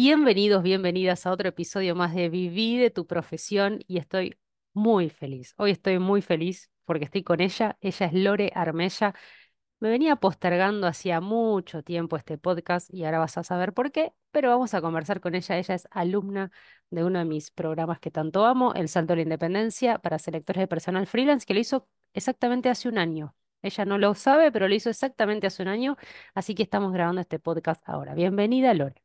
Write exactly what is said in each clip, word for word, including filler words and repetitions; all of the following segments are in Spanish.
Bienvenidos, bienvenidas a otro episodio más de Viví de tu profesión y estoy muy feliz. Hoy estoy muy feliz porque estoy con ella. Ella es Lore Armella. Me venía postergando hacía mucho tiempo este podcast y ahora vas a saber por qué, pero vamos a conversar con ella. Ella es alumna de uno de mis programas que tanto amo, El Salto a la Independencia para selectores de personal freelance, que lo hizo exactamente hace un año. Ella no lo sabe, pero lo hizo exactamente hace un año, así que estamos grabando este podcast ahora. Bienvenida, Lore.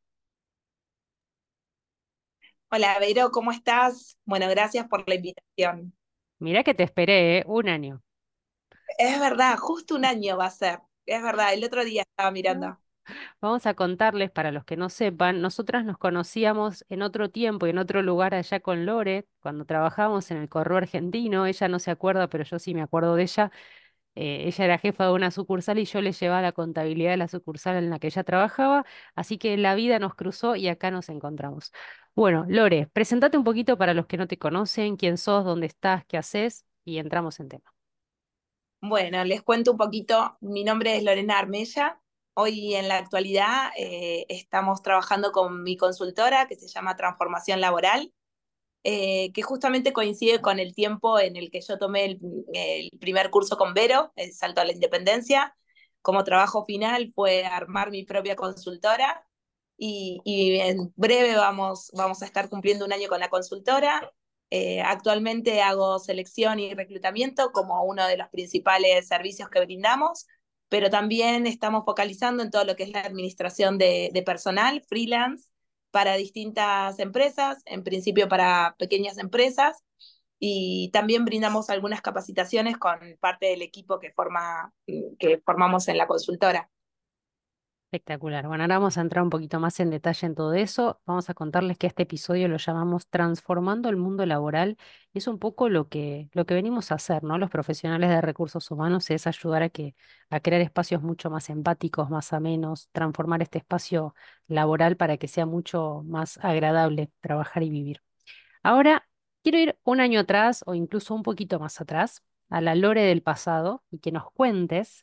Hola, Vero, ¿cómo estás? Bueno, gracias por la invitación. Mirá que te esperé, ¿eh? Un año. Es verdad, justo un año va a ser. Es verdad, el otro día estaba Mm. mirando. Vamos a contarles, para los que no sepan, nosotras nos conocíamos en otro tiempo y en otro lugar allá con Lore, cuando trabajábamos en el Correo Argentino. Ella no se acuerda, pero yo sí me acuerdo de ella. Eh, ella era jefa de una sucursal y yo le llevaba la contabilidad de la sucursal en la que ella trabajaba, así que la vida nos cruzó y acá nos encontramos. Bueno, Lore, presentate un poquito para los que no te conocen, quién sos, dónde estás, qué haces y entramos en tema. Bueno, les cuento un poquito. Mi nombre es Lorena Armella. Hoy en la actualidad eh, estamos trabajando con mi consultora que se llama Transformación Laboral, eh, que justamente coincide con el tiempo en el que yo tomé el, el primer curso con Vero, el Salto a la Independencia. Como trabajo final fue armar mi propia consultora y, y en breve vamos, vamos a estar cumpliendo un año con la consultora. Eh, actualmente hago selección y reclutamiento como uno de los principales servicios que brindamos, pero también estamos focalizando en todo lo que es la administración de, de personal, freelance, para distintas empresas, en principio para pequeñas empresas, y también brindamos algunas capacitaciones con parte del equipo que, forma, que formamos en la consultora. Espectacular. Bueno, ahora vamos a entrar un poquito más en detalle en todo eso. Vamos a contarles que este episodio lo llamamos Transformando el mundo laboral y es un poco lo que, lo que venimos a hacer, ¿no? Los profesionales de recursos humanos es ayudar a que, a crear espacios mucho más empáticos, más amenos, transformar este espacio laboral para que sea mucho más agradable trabajar y vivir. Ahora, quiero ir un año atrás o incluso un poquito más atrás, a la Lore del pasado y que nos cuentes.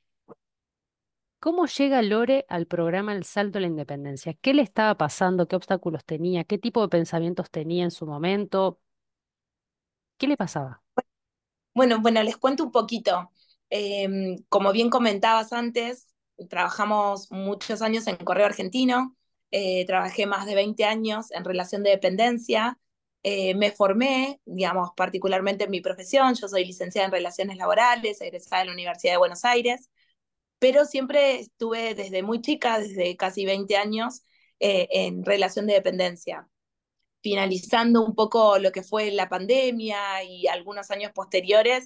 ¿Cómo llega Lore al programa El Salto a la Independencia? ¿Qué le estaba pasando? ¿Qué obstáculos tenía? ¿Qué tipo de pensamientos tenía en su momento? ¿Qué le pasaba? Bueno, bueno, les cuento un poquito. Eh, como bien comentabas antes, trabajamos muchos años en Correo Argentino, eh, trabajé más de veinte años en relación de dependencia, eh, me formé, digamos, particularmente en mi profesión. Yo soy licenciada en Relaciones Laborales, egresada de la Universidad de Buenos Aires, pero siempre estuve desde muy chica, desde casi veinte años, eh, en relación de dependencia. Finalizando un poco lo que fue la pandemia y algunos años posteriores,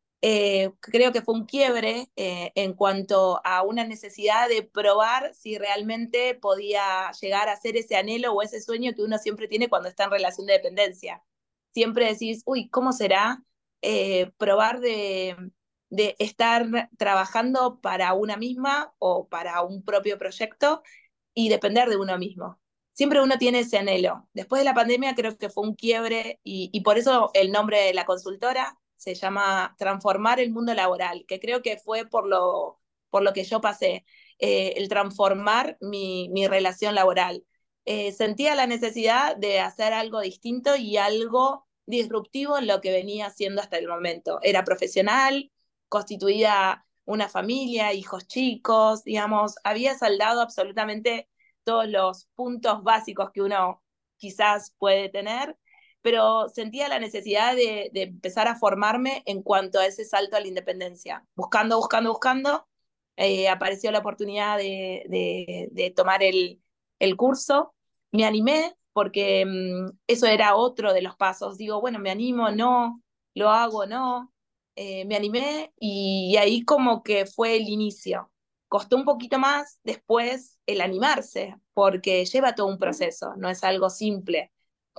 eh, creo que fue un quiebre eh, en cuanto a una necesidad de probar si realmente podía llegar a ser ese anhelo o ese sueño que uno siempre tiene cuando está en relación de dependencia. Siempre decís, uy, ¿cómo será eh, probar de, de estar trabajando para una misma o para un propio proyecto y depender de uno mismo? Siempre uno tiene ese anhelo. Después de la pandemia creo que fue un quiebre y, y por eso el nombre de la consultora se llama Transformar el mundo laboral, que creo que fue por lo, por lo que yo pasé, eh, el transformar mi, mi relación laboral. Eh, sentía la necesidad de hacer algo distinto y algo disruptivo en lo que venía haciendo hasta el momento. Era profesional, constituida una familia, hijos chicos, digamos, había saldado absolutamente todos los puntos básicos que uno quizás puede tener, pero sentía la necesidad de, de empezar a formarme en cuanto a ese salto a la independencia. Buscando, buscando, buscando, eh, apareció la oportunidad de, de, de tomar el, el, curso. Me animé porque um, eso era otro de los pasos. Digo, bueno, me animo, no, lo hago, no. Eh, me animé y, y ahí como que fue el inicio. Costó un poquito más después el animarse, porque lleva todo un proceso, no es algo simple.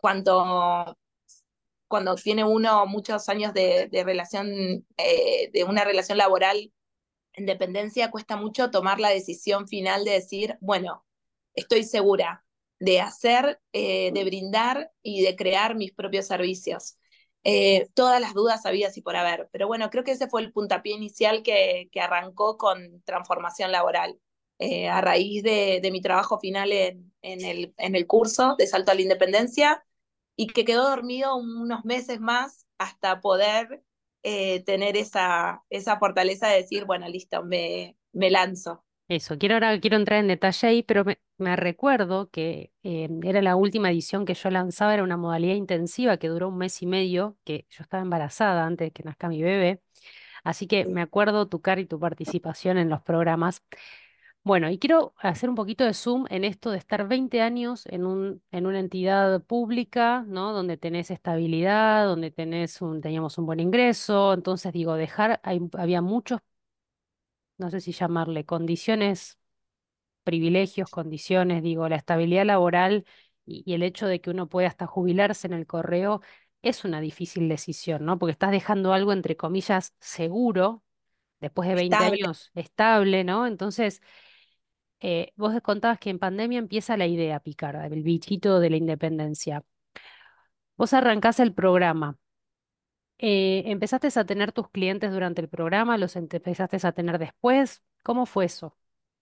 Cuanto cuando tiene uno muchos años de, de relación, eh, de una relación laboral en dependencia, cuesta mucho tomar la decisión final de decir, bueno, estoy segura de hacer, eh, de brindar y de crear mis propios servicios. Eh, todas las dudas había y por haber, pero bueno, creo que ese fue el puntapié inicial que, que arrancó con transformación laboral. eh, a raíz de, de mi trabajo final en, en el, en el curso de Salto a la Independencia y que quedó dormido unos meses más hasta poder eh, tener esa, esa fortaleza de decir, bueno, listo, me, me lanzo. Eso, quiero ahora quiero entrar en detalle ahí, pero me, me recuerdo que eh, era la última edición que yo lanzaba, era una modalidad intensiva que duró un mes y medio, que yo estaba embarazada antes de que nazca mi bebé, así que me acuerdo tu cara y tu participación en los programas. Bueno, y quiero hacer un poquito de zoom en esto de estar veinte años en un, en una entidad pública, ¿no? Donde tenés estabilidad, donde tenés un, teníamos un buen ingreso, entonces digo, dejar, hay- había muchos, no sé si llamarle condiciones, privilegios, condiciones, digo, la estabilidad laboral y, y el hecho de que uno pueda hasta jubilarse en el correo es una difícil decisión, ¿no? Porque estás dejando algo, entre comillas, seguro, después de veinte Estable. años estable, ¿no? Entonces, eh, vos contabas que en pandemia empieza la idea pícara, el bichito de la independencia. Vos arrancás el programa. Eh, ¿empezaste a tener tus clientes durante el programa? ¿Los empezaste a tener después? ¿Cómo fue eso?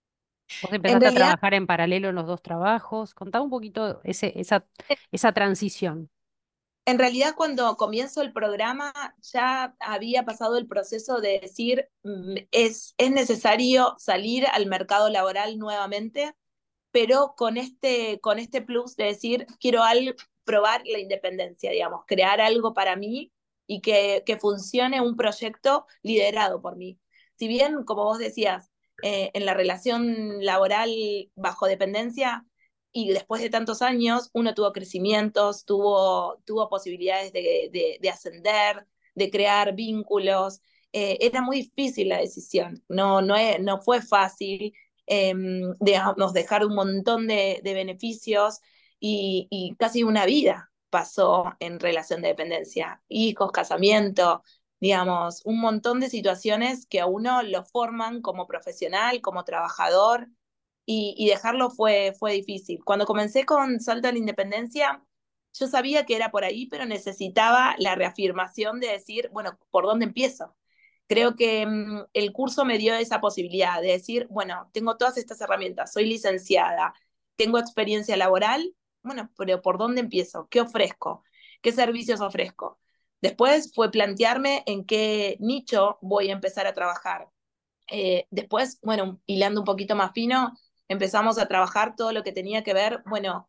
¿Vos En empezaste a realidad, trabajar en paralelo en los dos trabajos? Contá un poquito ese, esa, esa transición. En realidad, cuando comienzo el programa, ya había pasado el proceso de decir, mm, es, es necesario salir al mercado laboral nuevamente, pero con este, con este plus de decir, quiero al, probar la independencia, digamos, crear algo para mí y que, que funcione un proyecto liderado por mí. Si bien, como vos decías, eh, en la relación laboral bajo dependencia, y después de tantos años, uno tuvo crecimientos, tuvo, tuvo posibilidades de, de, de ascender, de crear vínculos. Eh, era muy difícil la decisión, no, no, no fue fácil, eh, digamos, dejar un montón de, de beneficios y, y, casi una vida pasó en relación de dependencia, hijos, casamiento, digamos, un montón de situaciones que a uno lo forman como profesional, como trabajador, y, y dejarlo fue, fue difícil. Cuando comencé con Salto a la Independencia, yo sabía que era por ahí, pero necesitaba la reafirmación de decir, bueno, ¿por dónde empiezo? Creo que mm, el curso me dio esa posibilidad de decir, bueno, tengo todas estas herramientas, soy licenciada, tengo experiencia laboral, bueno, pero ¿por dónde empiezo? ¿Qué ofrezco? ¿Qué servicios ofrezco? Después fue plantearme en qué nicho voy a empezar a trabajar. Eh, después, bueno, hilando un poquito más fino, empezamos a trabajar todo lo que tenía que ver, bueno,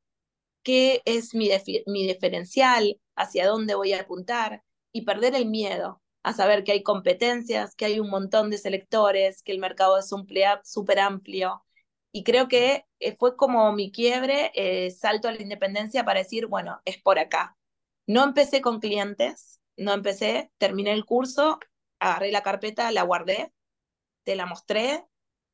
qué es mi, mi diferencial, hacia dónde voy a apuntar y perder el miedo a saber que hay competencias, que hay un montón de selectores, que el mercado es súper amplio. Y creo que eh, fue como mi quiebre, eh, salto a la independencia para decir, bueno, es por acá. No empecé con clientes, no empecé, terminé el curso, agarré la carpeta, la guardé, te la mostré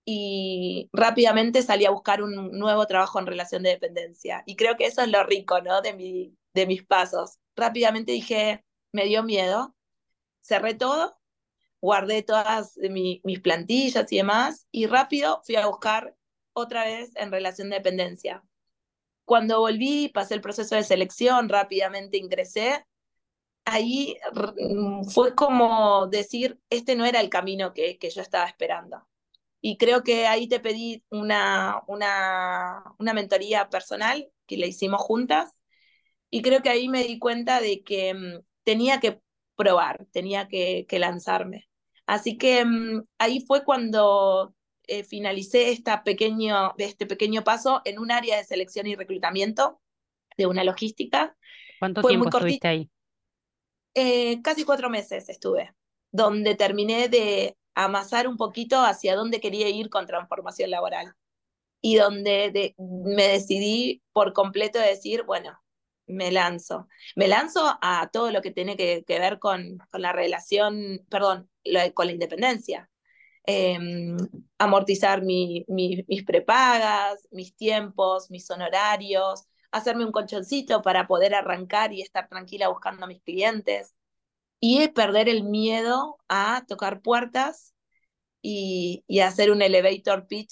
y rápidamente salí a buscar un nuevo trabajo en relación de dependencia. Y creo que eso es lo rico, ¿no? De, mi, de mis pasos. Rápidamente dije, me dio miedo, cerré todo, guardé todas mi, mis plantillas y demás, y rápido fui a buscar otra vez en relación de dependencia. Cuando volví, pasé el proceso de selección, rápidamente ingresé. Ahí fue como decir, este no era el camino que, que yo estaba esperando. Y creo que ahí te pedí una, una, una mentoría personal que la hicimos juntas. Y creo que ahí me di cuenta de que mm, tenía que probar, tenía que, que lanzarme. Así que mm, ahí fue cuando eh, finalicé esta pequeño, este pequeño paso en un área de selección y reclutamiento de una logística. ¿Cuánto Fue tiempo muy cortito, estuviste ahí? eh, casi cuatro meses estuve, donde terminé de amasar un poquito hacia dónde quería ir con transformación laboral y donde de, me decidí por completo de decir, bueno, me lanzo. Me lanzo a todo lo que tiene que, que ver con, con, la relación, perdón, lo, con la independencia. Eh, amortizar mi, mi, mis prepagas, mis tiempos, mis honorarios, hacerme un colchoncito para poder arrancar y estar tranquila buscando a mis clientes y perder el miedo a tocar puertas y, y hacer un elevator pitch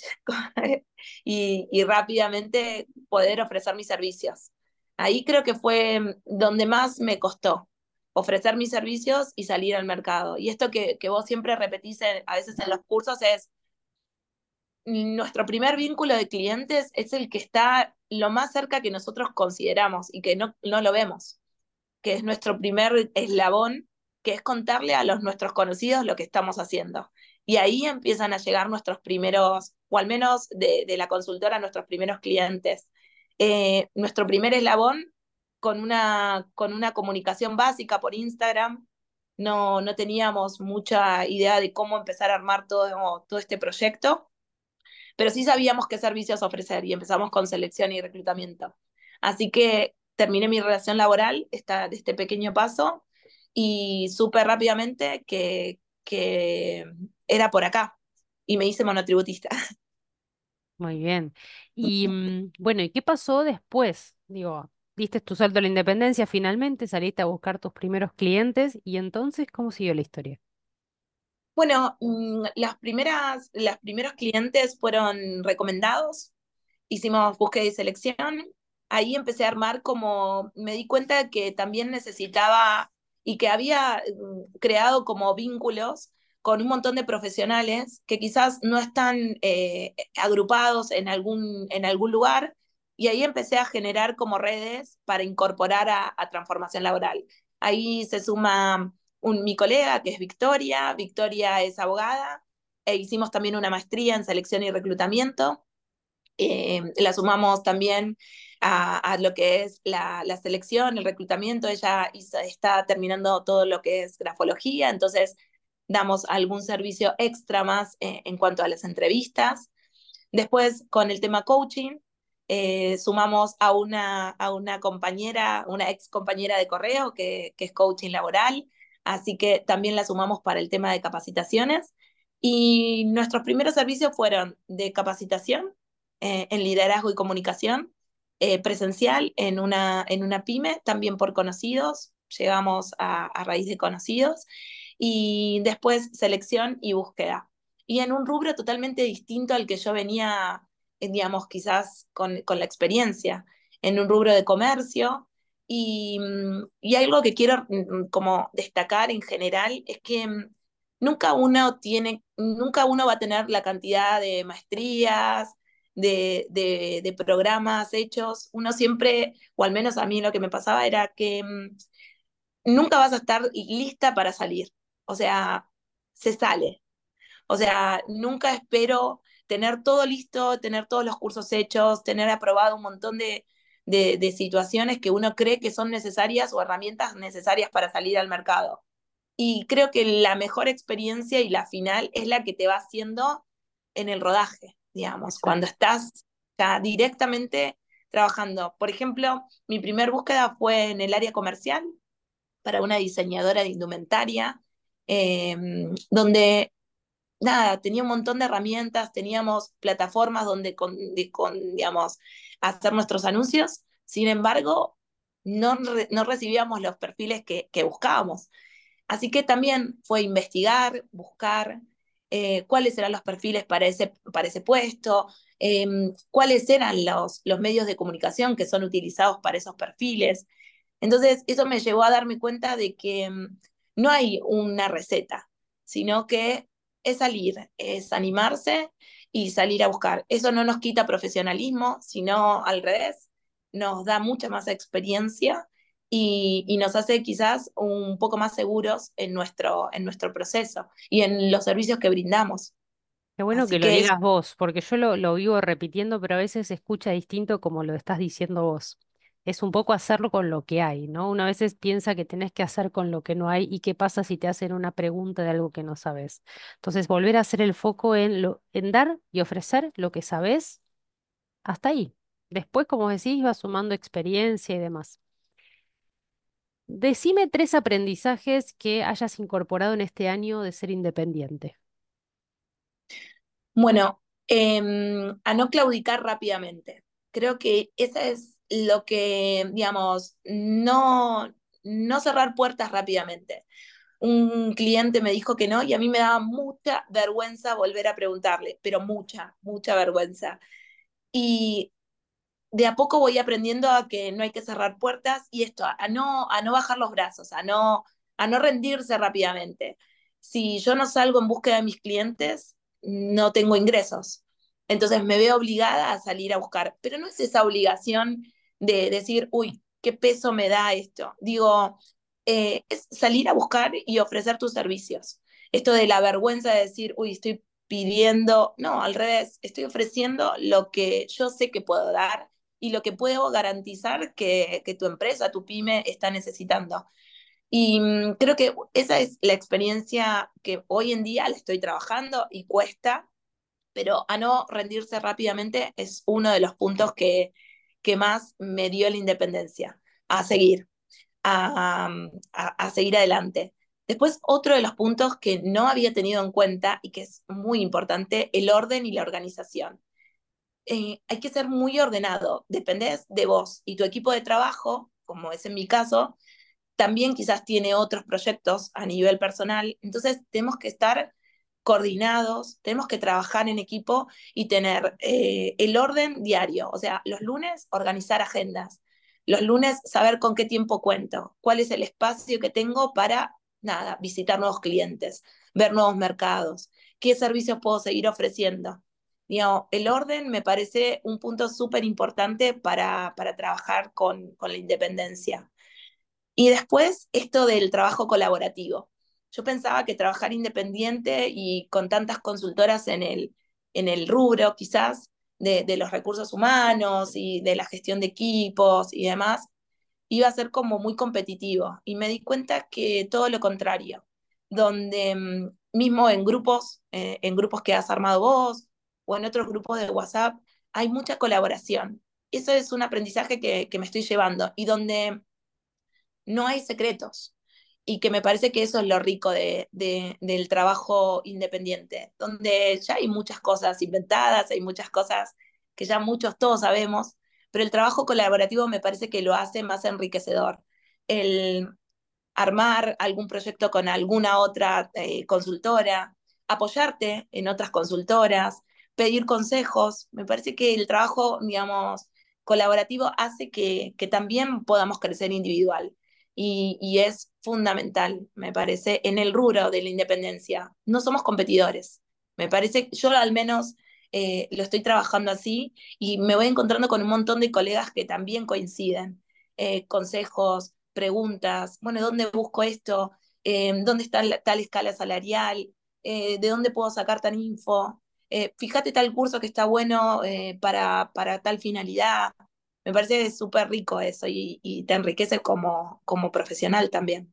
y, y rápidamente poder ofrecer mis servicios. Ahí creo que fue donde más me costó, ofrecer mis servicios y salir al mercado. Y esto que, que vos siempre repetís en- a veces en los cursos es, nuestro primer vínculo de clientes es el que está lo más cerca que nosotros consideramos y que no, no lo vemos, que es nuestro primer eslabón, que es contarle a los nuestros conocidos lo que estamos haciendo. Y ahí empiezan a llegar nuestros primeros, o al menos de, de la consultora, nuestros primeros clientes. Eh, nuestro primer eslabón con una, con una comunicación básica por Instagram. No, no teníamos mucha idea de cómo empezar a armar todo, todo este proyecto, pero sí sabíamos qué servicios ofrecer y empezamos con selección y reclutamiento. Así que terminé mi relación laboral esta, de este pequeño paso y supe rápidamente que, que era por acá y me hice monotributista. Muy bien. Y mm, bueno, ¿y qué pasó después? Digo, diste tu salto a la independencia finalmente, saliste a buscar tus primeros clientes y entonces, ¿cómo siguió la historia? Bueno, mm, las primeras, los primeros clientes fueron recomendados, hicimos búsqueda y selección, ahí empecé a armar como, me di cuenta que también necesitaba y que había mm, creado como vínculos con un montón de profesionales que quizás no están eh, agrupados en algún, en algún lugar, y ahí empecé a generar como redes para incorporar a, a transformación laboral. Ahí se suma un, mi colega, que es Victoria. Victoria es abogada, e hicimos también una maestría en selección y reclutamiento. Eh, la sumamos también a, a lo que es la, la, selección, el reclutamiento. Ella hizo, está terminando todo lo que es grafología, entonces damos algún servicio extra más eh, en cuanto a las entrevistas. Después, con el tema coaching, eh, sumamos a una, a una compañera, una ex compañera de correo que, que es coaching laboral, así que también la sumamos para el tema de capacitaciones. Y nuestros primeros servicios fueron de capacitación eh, en liderazgo y comunicación, eh, presencial en una, en una pyme, también por conocidos, llegamos a, a raíz de conocidos, y después selección y búsqueda. Y en un rubro totalmente distinto al que yo venía, eh, digamos, quizás con, con la experiencia, en un rubro de comercio. Y, mm, y algo que quiero mm, como destacar en general es que mm, nunca uno tiene, nunca uno va a tener la cantidad de maestrías, de, de, de programas hechos. Uno siempre, o al menos a mí lo que me pasaba era que mm, nunca vas a estar lista para salir. O sea, se sale. O sea, nunca espero tener todo listo, tener todos los cursos hechos, tener aprobado un montón de, de, de situaciones que uno cree que son necesarias o herramientas necesarias para salir al mercado. Y creo que la mejor experiencia y la final es la que te va haciendo en el rodaje, digamos, cuando Exacto. estás ya directamente trabajando. Por ejemplo, mi primer búsqueda fue en el área comercial para una diseñadora de indumentaria, eh, donde nada, tenía un montón de herramientas, teníamos plataformas donde con, de, con, digamos, hacer nuestros anuncios. Sin embargo, no, re, no recibíamos los perfiles que, que buscábamos. Así que también fue investigar, buscar eh, cuáles eran los perfiles para ese, para ese puesto, eh, cuáles eran los, los medios de comunicación que son utilizados para esos perfiles. Entonces, eso me llevó a darme cuenta de que mm, no hay una receta, sino que es salir, es animarse y salir a buscar. Eso no nos quita profesionalismo, sino al revés, nos da mucha más experiencia y, y nos hace quizás un poco más seguros en nuestro, en nuestro proceso y en los servicios que brindamos. Qué bueno que Así lo que es, digas vos, porque yo lo, lo vivo repitiendo, pero a veces se escucha distinto como lo estás diciendo vos. Es un poco hacerlo con lo que hay, ¿no? Una veces piensa que tenés que hacer con lo que no hay y qué pasa si te hacen una pregunta de algo que no sabes. Entonces, volver a hacer el foco en, lo, en dar y ofrecer lo que sabes hasta ahí. Después, como decís, vas sumando experiencia y demás. Decime tres aprendizajes que hayas incorporado en este año de ser independiente. bueno, eh, a no claudicar rápidamente. Creo que eso es lo que, digamos, no, no cerrar puertas rápidamente. Un cliente me dijo que no y a mí me daba mucha vergüenza volver a preguntarle, pero mucha, mucha vergüenza. Y de a poco voy aprendiendo a que no hay que cerrar puertas y esto, a no, a no bajar los brazos, a no, a no rendirse rápidamente. Si yo no salgo en búsqueda de mis clientes, no tengo ingresos. Entonces me veo obligada a salir a buscar, pero no es esa obligación de decir, uy, qué peso me da esto. Digo, eh, es salir a buscar y ofrecer tus servicios. Esto de la vergüenza de decir, uy, estoy pidiendo, no, al revés, estoy ofreciendo lo que yo sé que puedo dar y lo que puedo garantizar que, que tu empresa, tu pyme está necesitando. Y mm, creo que esa es la experiencia que hoy en día la estoy trabajando y cuesta, pero a no rendirse rápidamente es uno de los puntos que, que más me dio la independencia, a seguir, a, a, a seguir adelante. Después, otro de los puntos que no había tenido en cuenta y que es muy importante, el orden y la organización. Eh, hay que ser muy ordenado, dependés de vos y tu equipo de trabajo, como es en mi caso, también quizás tiene otros proyectos a nivel personal, entonces tenemos que estar coordinados, tenemos que trabajar en equipo y tener eh, el orden diario, o sea, los lunes organizar agendas, los lunes saber con qué tiempo cuento, cuál es el espacio que tengo para, nada, visitar nuevos clientes, ver nuevos mercados, qué servicios puedo seguir ofreciendo. Digamos, el orden me parece un punto súper importante para, para trabajar con, con la independencia. Y después esto del trabajo colaborativo. Yo pensaba que trabajar independiente y con tantas consultoras en el, en el rubro quizás de, de los recursos humanos y de la gestión de equipos y demás, iba a ser como muy competitivo. Y me di cuenta que todo lo contrario, donde mm, mismo en grupos, eh, en grupos que has armado vos o en otros grupos de WhatsApp, hay mucha colaboración. Eso es un aprendizaje que, que me estoy llevando y donde no hay secretos. Y que me parece que eso es lo rico de, de, del trabajo independiente, donde ya hay muchas cosas inventadas, hay muchas cosas que ya muchos todos sabemos, pero el trabajo colaborativo me parece que lo hace más enriquecedor. El armar algún proyecto con alguna otra eh, consultora, apoyarte en otras consultoras, pedir consejos. Me parece que el trabajo, digamos, colaborativo hace que, que también podamos crecer individual. Y, y es fundamental, me parece, en el rubro de la independencia. No somos competidores. Me parece, yo al menos eh, lo estoy trabajando así y me voy encontrando con un montón de colegas que también coinciden. Eh, consejos, preguntas, bueno, ¿dónde busco esto? Eh, ¿Dónde está la, tal escala salarial? Eh, ¿De dónde puedo sacar tan info? Eh, fíjate tal curso que está bueno eh, para, para tal finalidad. Me parece súper rico eso y, y te enriquece como, como profesional también.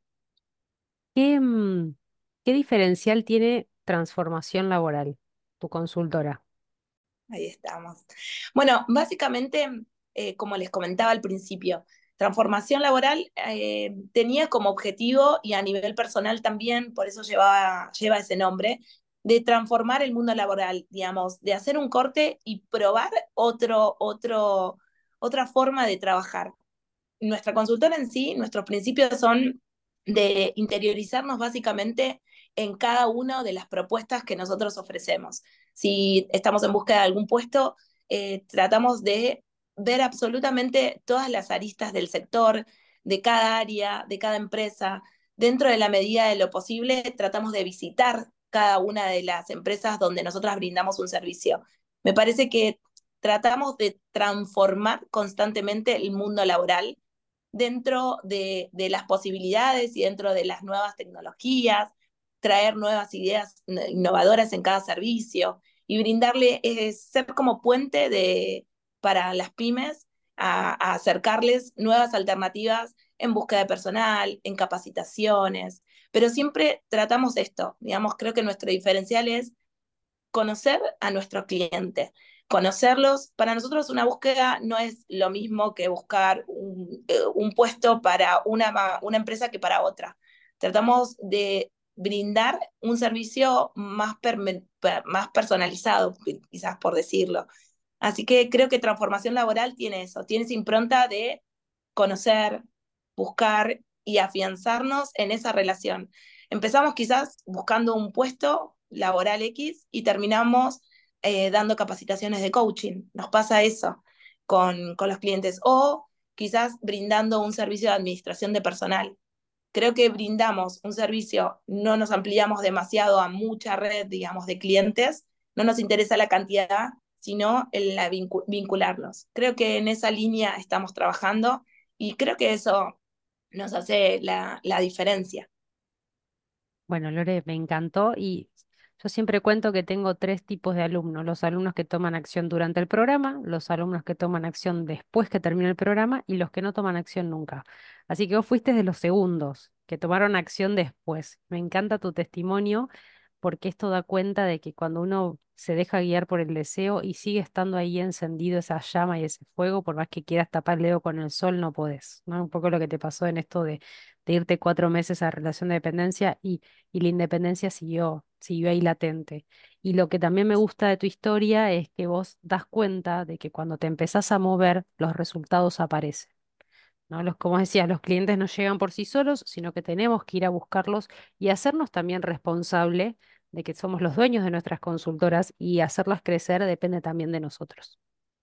¿Qué, mm, qué diferencial tiene transformación laboral, tu consultora? Ahí estamos. Bueno, básicamente, eh, como les comentaba al principio, transformación laboral eh, tenía como objetivo y a nivel personal también, por eso llevaba, lleva ese nombre, de transformar el mundo laboral, digamos, de hacer un corte y probar otro, otro, otra forma de trabajar. Nuestra consultora en sí, nuestros principios son de interiorizarnos básicamente en cada una de las propuestas que nosotros ofrecemos. Si estamos en búsqueda de algún puesto, eh, tratamos de ver absolutamente todas las aristas del sector, de cada área, de cada empresa. Dentro de la medida de lo posible, tratamos de visitar cada una de las empresas donde nosotras brindamos un servicio. Me parece que tratamos de transformar constantemente el mundo laboral dentro de, de las posibilidades y dentro de las nuevas tecnologías, traer nuevas ideas innovadoras en cada servicio y brindarle, eh, ser como puente de, para las pymes a, a acercarles nuevas alternativas en búsqueda de personal, en capacitaciones, pero siempre tratamos esto, digamos, creo que nuestro diferencial es conocer a nuestro cliente, conocerlos. Para nosotros una búsqueda no es lo mismo que buscar un, eh, un puesto para una, una empresa que para otra. Tratamos de brindar un servicio más, per, más personalizado, quizás por decirlo. Así que creo que transformación laboral tiene eso, tiene esa impronta de conocer, buscar y afianzarnos en esa relación. Empezamos quizás buscando un puesto laboral X y terminamos eh, dando capacitaciones de coaching. Nos pasa eso con, con los clientes o quizás brindando un servicio de administración de personal. Creo que brindamos un servicio, no nos ampliamos demasiado a mucha red, digamos, de clientes, no nos interesa la cantidad, sino en la vincu- vincularlos. Creo que en esa línea estamos trabajando y creo que eso nos hace la, la diferencia. Bueno, Lore, me encantó y yo siempre cuento que tengo tres tipos de alumnos: los alumnos que toman acción durante el programa, los alumnos que toman acción después que termina el programa y los que no toman acción nunca. Así que vos fuiste de los segundos que tomaron acción después. Me encanta tu testimonio porque esto da cuenta de que cuando uno se deja guiar por el deseo y sigue estando ahí encendido esa llama y ese fuego, por más que quieras tapar el dedo con el sol, no podés, ¿no? Un poco lo que te pasó en esto de, de irte cuatro meses a relación de dependencia y la independencia siguió, siguió ahí latente. Y lo que también me gusta de tu historia es que vos das cuenta de que cuando te empezás a mover, los resultados aparecen, ¿no? Los, como decías, los clientes no llegan por sí solos, sino que tenemos que ir a buscarlos y hacernos también responsable de que somos los dueños de nuestras consultoras y hacerlas crecer depende también de nosotros.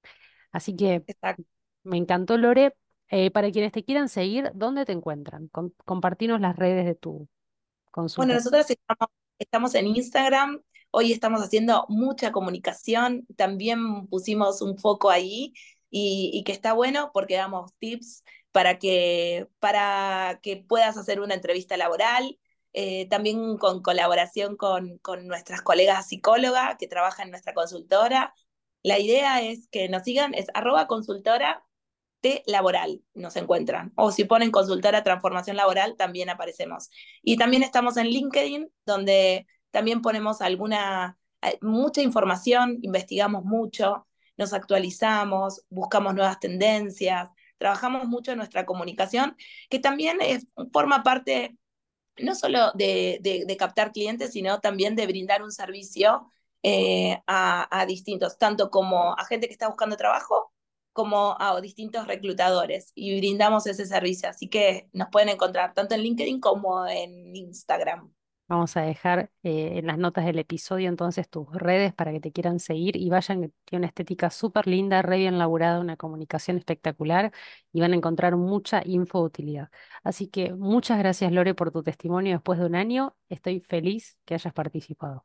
Así que Exacto. me encantó, Lore. Eh, para quienes te quieran seguir, ¿dónde te encuentran? Com- compartinos las redes de tu Bueno, consultoría. nosotros estamos, estamos en Instagram, hoy estamos haciendo mucha comunicación, también pusimos un foco ahí y, y que está bueno porque damos tips para que, para que puedas hacer una entrevista laboral, eh, también con colaboración con, con nuestras colegas psicólogas que trabajan en nuestra consultora. La idea es que nos sigan, es arroba consultora T laboral, nos encuentran. O si ponen consultora transformación laboral, también aparecemos. Y también estamos en LinkedIn, donde también ponemos alguna, eh, mucha información, investigamos mucho, nos actualizamos, buscamos nuevas tendencias, trabajamos mucho en nuestra comunicación, que también es, forma parte no solo de, de, de captar clientes, sino también de brindar un servicio eh, a, a distintos, tanto como a gente que está buscando trabajo, como a distintos reclutadores, y brindamos ese servicio. Así que nos pueden encontrar tanto en LinkedIn como en Instagram. Vamos a dejar eh, en las notas del episodio entonces tus redes para que te quieran seguir y vayan, que tiene una estética súper linda, re bien laburada, una comunicación espectacular y van a encontrar mucha info de utilidad. Así que muchas gracias, Lore, por tu testimonio después de un año. Estoy feliz que hayas participado.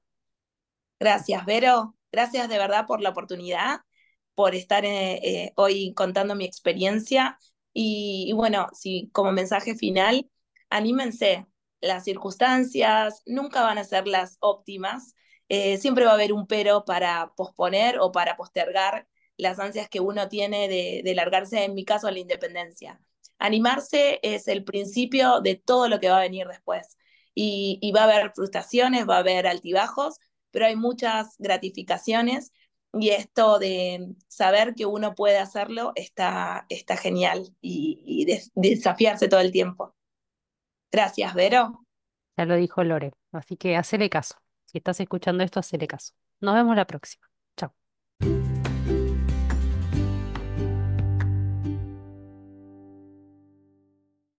Gracias, Vero. Gracias de verdad por la oportunidad, por estar eh, eh, hoy contando mi experiencia. Y, y bueno, si como mensaje final, anímense. Las circunstancias nunca van a ser las óptimas. Eh, siempre va a haber un pero para posponer o para postergar las ansias que uno tiene de, de largarse, en mi caso, a la independencia. Animarse es el principio de todo lo que va a venir después. Y, y va a haber frustraciones, va a haber altibajos, pero hay muchas gratificaciones y esto de saber que uno puede hacerlo está, está genial y, y des- desafiarse todo el tiempo. Gracias, Vero. Ya lo dijo Lore, así que hacele caso. Si estás escuchando esto, hacele caso. Nos vemos la próxima. Chao.